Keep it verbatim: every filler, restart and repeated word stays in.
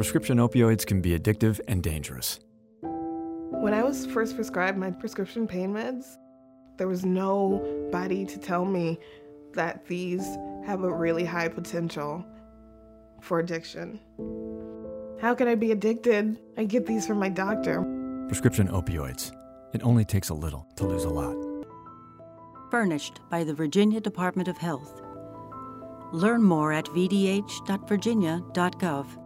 Prescription opioids can be addictive and dangerous. When I was first prescribed my prescription pain meds, there was nobody to tell me that these have a really high potential for addiction. How can I be addicted? I get these from my doctor. Prescription opioids. It only takes a little to lose a lot. Furnished by the Virginia Department of Health. Learn more at v d h dot virginia dot gov.